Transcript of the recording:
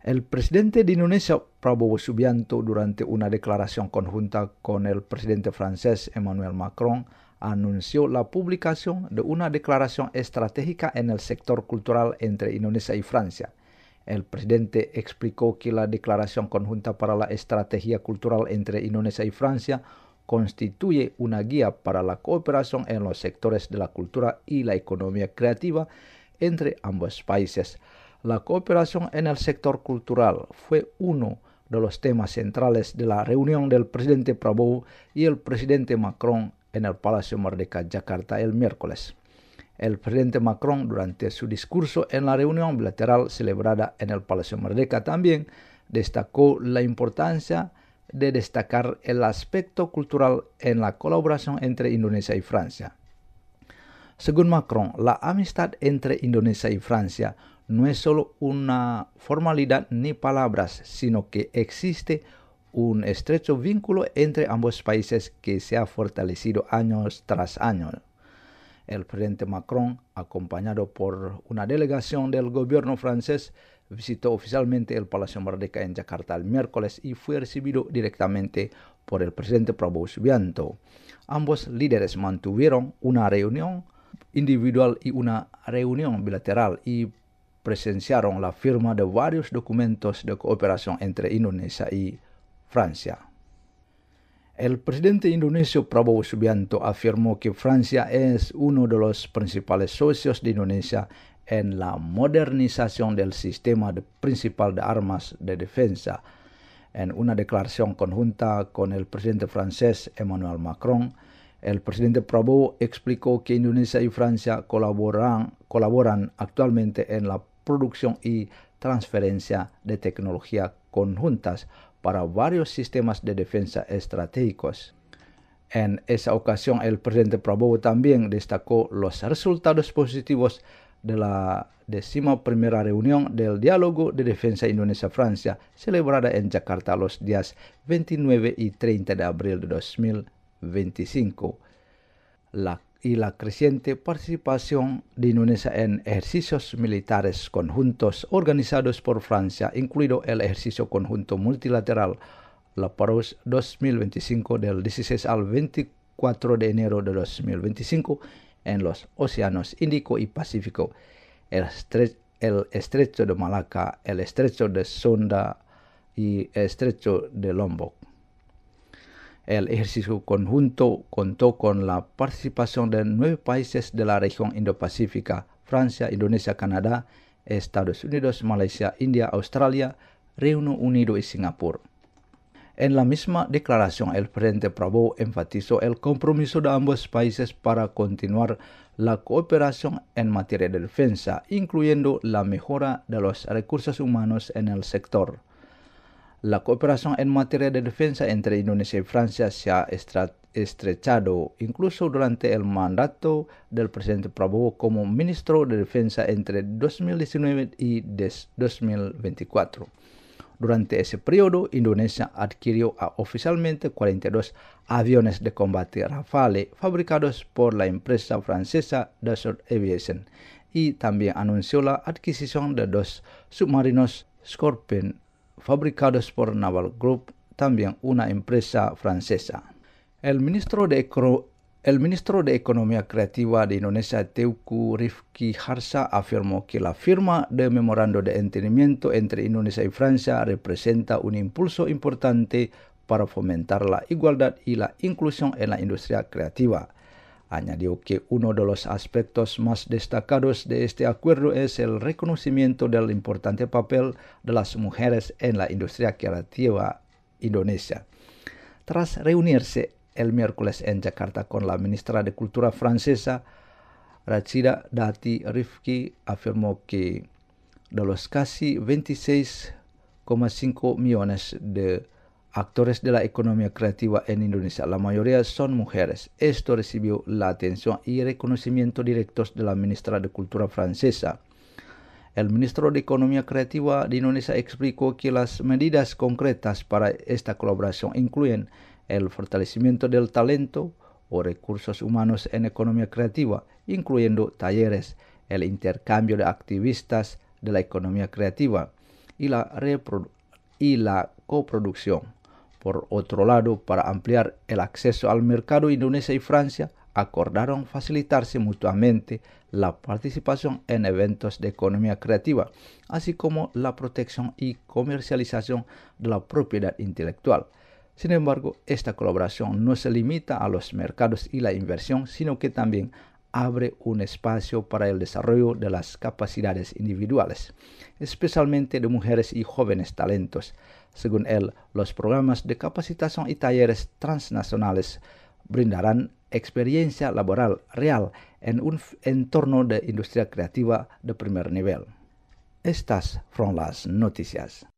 El presidente de Indonesia, Prabowo Subianto, durante una declaración conjunta con el presidente francés Emmanuel Macron, anunció la publicación de una declaración estratégica en el sector cultural entre Indonesia y Francia. El presidente explicó que la declaración conjunta para la estrategia cultural entre Indonesia y Francia constituye una guía para la cooperación en los sectores de la cultura y la economía creativa entre ambos países. La cooperación en el sector cultural fue uno de los temas centrales de la reunión del presidente Prabowo y el presidente Macron en el Palacio Merdeka, Jakarta, el miércoles. El presidente Macron, durante su discurso en la reunión bilateral celebrada en el Palacio Merdeka, también destacó la importancia de destacar el aspecto cultural en la colaboración entre Indonesia y Francia. Según Macron, la amistad entre Indonesia y Francia no es solo una formalidad ni palabras, sino que existe un estrecho vínculo entre ambos países que se ha fortalecido año tras año. El presidente Macron, acompañado por una delegación del gobierno francés, visitó oficialmente el Palacio Merdeka en Jakarta el miércoles y fue recibido directamente por el presidente Prabowo Subianto. Ambos líderes mantuvieron una reunión individual y una reunión bilateral y presenciaron la firma de varios documentos de cooperación entre Indonesia y Francia. El presidente indonesio Prabowo Subianto afirmó que Francia es uno de los principales socios de Indonesia en la modernización del sistema principal de armas de defensa. En una declaración conjunta con el presidente francés Emmanuel Macron, el presidente Prabowo explicó que Indonesia y Francia colaboran actualmente en la producción y transferencia de tecnología conjuntas para varios sistemas de defensa estratégicos. En esa ocasión, el presidente Prabowo también destacó los resultados positivos de la 11ª reunión del Diálogo de Defensa Indonesia-Francia, celebrada en Jakarta los días 29 y 30 de abril de 2025. Y la creciente participación de Indonesia en ejercicios militares conjuntos organizados por Francia, incluido el ejercicio conjunto multilateral La Paros 2025 del 16 al 24 de enero de 2025 en los océanos Índico y Pacífico, el estrecho de Malaca, el estrecho de Sonda y el estrecho de Lombok. El ejercicio conjunto contó con la participación de 9 países de la región Indo-Pacífica: Francia, Indonesia, Canadá, Estados Unidos, Malaysia, India, Australia, Reino Unido y Singapur. En la misma declaración, el presidente Prabowo enfatizó el compromiso de ambos países para continuar la cooperación en materia de defensa, incluyendo la mejora de los recursos humanos en el sector. La cooperación en materia de defensa entre Indonesia y Francia se ha estrechado incluso durante el mandato del presidente Prabowo como ministro de Defensa entre 2019 y 2024. Durante ese periodo, Indonesia adquirió oficialmente 42 aviones de combate Rafale fabricados por la empresa francesa Dassault Aviation y también anunció la adquisición de 2 submarinos Scorpion fabricados por Naval Group, también una empresa francesa. El ministro de Economía Creativa de Indonesia, Teuku Rifki Harsha, afirmó que la firma del memorando de entendimiento entre Indonesia y Francia representa un impulso importante para fomentar la igualdad y la inclusión en la industria creativa. Añadió que uno de los aspectos más destacados de este acuerdo es el reconocimiento del importante papel de las mujeres en la industria creativa indonesia. Tras reunirse el miércoles en Jakarta con la ministra de Cultura francesa, Rachida Dati, Rifki afirmó que de los casi 26,5 millones de actores de la economía creativa en Indonesia, la mayoría son mujeres. Esto recibió la atención y reconocimiento directos de la ministra de Cultura francesa. El ministro de Economía Creativa de Indonesia explicó que las medidas concretas para esta colaboración incluyen el fortalecimiento del talento o recursos humanos en economía creativa, incluyendo talleres, el intercambio de activistas de la economía creativa, y la coproducción. Por otro lado, para ampliar el acceso al mercado, Indonesia y Francia acordaron facilitarse mutuamente la participación en eventos de economía creativa, así como la protección y comercialización de la propiedad intelectual. Sin embargo, esta colaboración no se limita a los mercados y la inversión, sino que también abre un espacio para el desarrollo de las capacidades individuales, especialmente de mujeres y jóvenes talentos. Según él, los programas de capacitación y talleres transnacionales brindarán experiencia laboral real en un entorno de industria creativa de primer nivel. Estas fueron las noticias.